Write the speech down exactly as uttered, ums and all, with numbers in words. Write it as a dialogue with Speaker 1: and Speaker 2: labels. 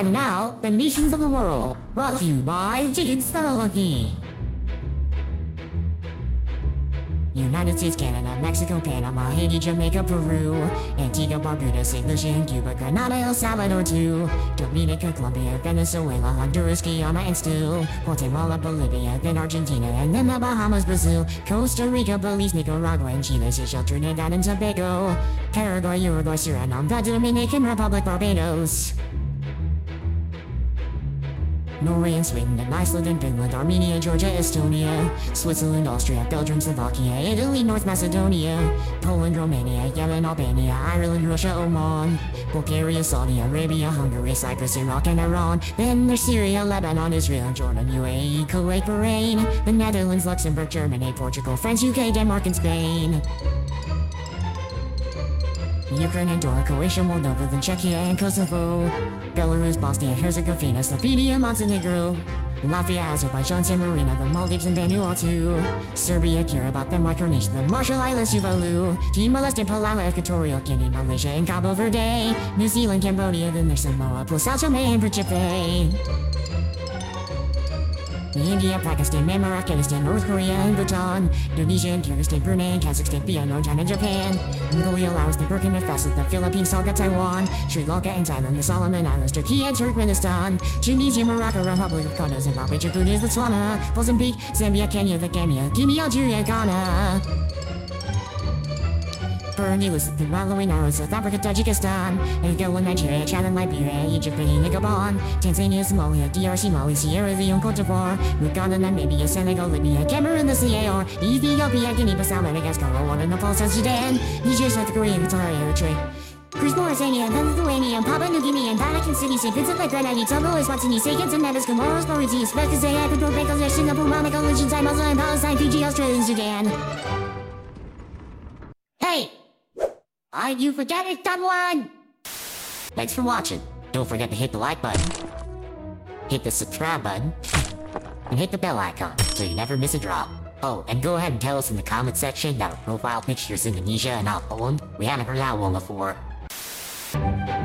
Speaker 1: And now, the nations of the world, brought to you by Chicken Lucky. United States, Canada, Mexico, Panama, Haiti, Jamaica, Peru, Antigua, Barbuda, Saint Lucia, and Cuba, Grenada, El Salvador, too, Dominica, Colombia, Venezuela, Honduras, Guyana, and still Guatemala, Bolivia, then Argentina, and then the Bahamas, Brazil, Costa Rica, Belize, Nicaragua, and Chile, Seychelles, Trinidad, and Tobago, Paraguay, Uruguay, Suriname, the Dominican Republic, Barbados, Norway and Sweden and Iceland and Finland, Armenia, Georgia, Estonia, Switzerland, Austria, Belgium, Slovakia, Italy, North Macedonia, Poland, Romania, Yemen, Albania, Ireland, Russia, Oman, Bulgaria, Saudi Arabia, Hungary, Cyprus, Iraq, and Iran. Then there's Syria, Lebanon, Israel, Jordan, U A E, Kuwait, Bahrain, the Netherlands, Luxembourg, Germany, Portugal, France, U K, Denmark, and Spain. Ukraine, Andorra, Croatia, Moldova, then Czechia and Kosovo, Belarus, Bosnia, Herzegovina, Slovenia, Montenegro, Latvia, Azerbaijan, San Marino, the Maldives, and Vanuatu, Serbia, Kiribati, the Micronesia, the Marshall Islands, Tuvalu, Timor-Leste, Palau, Equatorial Guinea, Malaysia, and Cabo Verde, New Zealand, Cambodia, then there's Samoa, plus Sao Tome and Principe. India, Pakistan, Myanmar, Afghanistan, North Korea, and Bhutan, Indonesia, Kyrgyzstan, Brunei, Kazakhstan, Vietnam, China, Japan, Mongolia, Laos, the Burkina Faso, the Philippines, Tonga, Taiwan, Sri Lanka, and Thailand, the Solomon Islands, Turkey, and Turkmenistan, Tunisia, Morocco, Republic of Congo, Zimbabwe, Djibouti, Botswana, Mozambique, Zambia, Kenya, the Gambia, Guinea, Algeria, and Ghana. Burundi, Lesotho, Malawi, Norway, South Africa, Tajikistan, Angola, Nigeria, Chad, and Liberia, Egypt, Benin, Gabon, Tanzania, Somalia, D R C, Mali, Sierra Leone, Cote d'Ivoire, Uganda, Namibia, Senegal, Libya, Cameroon, the C A R, Ethiopia, Guinea-Bissau, Madagascar, Rwanda, Nepal, South Sudan, Niger, South Korea, Qatar, Eritrea, Greece, Mauritania, Lithuania, Papua New Guinea, and Vatican City, Saint Vincent, like Grenada, Togo, Eswatini, Saint Kitts and Nevis, Comoros, Mauritius, Uzbekistan, Ecuador, Bangladesh, Singapore, Monaco, Liechtenstein, Malta, and Palestine, Fiji, Australia, and Sudan. Hey! Why'd you forget it, someone? Thanks for watching. Don't forget to hit the like button, hit the subscribe button, and hit the bell icon so you never miss a drop. Oh, and go ahead and tell us in the comment section that our profile picture is Indonesia and not Poland. We haven't heard that one before.